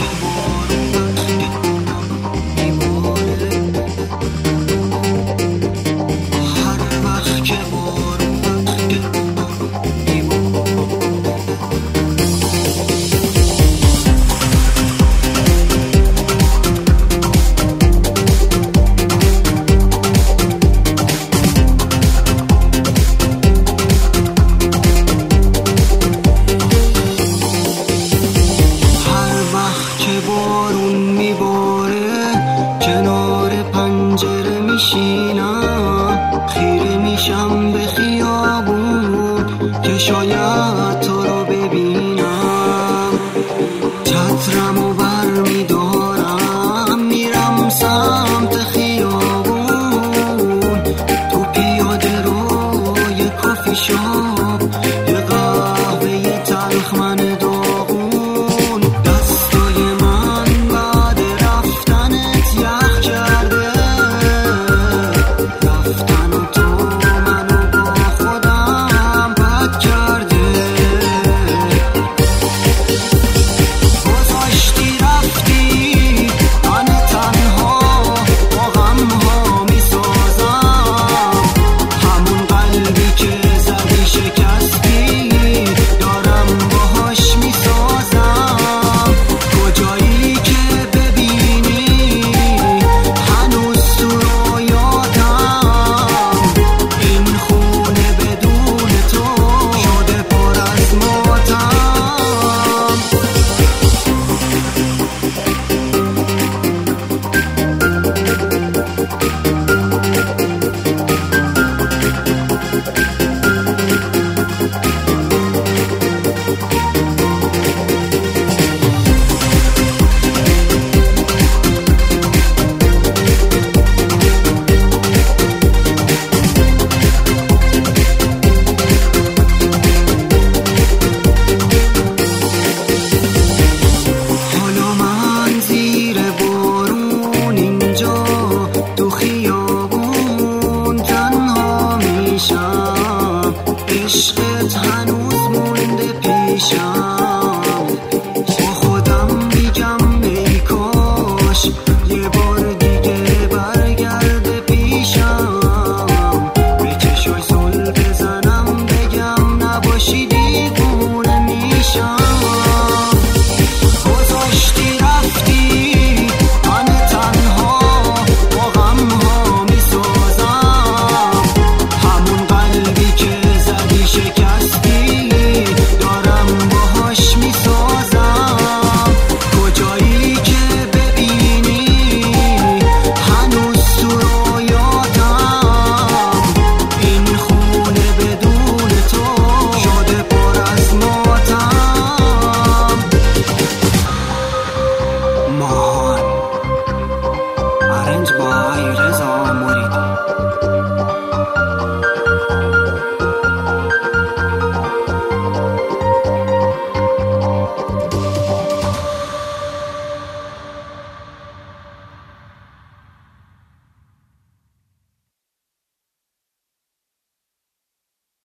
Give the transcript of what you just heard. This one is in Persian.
میشینم خیره میشم به خیابون که شاید تو رو ببینم. چترمو بر میدارم میرم سمت خیابون، تو پیاده رو یه کافی شاپ، یه قهوه تلخ من داغون. دستای من بعد رفتنت یخ کرده، رفتن و تو منو با خودم بد کرده. گذاشتی رفتی من تنها با غمها میسازم، همون قلبی که زدی شکستی دارم باهاش میسازم. کجایی که ببینی هنوز تو رویاتم، این خونه بدون تو شده پر از ماتم. حالا من زیر بارون اینجا تو خیابون تنها میشم، عشقت هنوز مونده پیشم. با خودم میگم ای کاش یه بار دیگه برگرده پیشم، به چشای زل بزنم بگم نباشی دیوونه میشم. گذاشتی رفتی من تنها با غمها میسازم، همون قلبی که زدی شکستی دارم باهاش میسازم. کجایی که ببینی هنوز تو رویاتم، این خونه بدون تو شده پر از ماتم. مان Arranged by Reza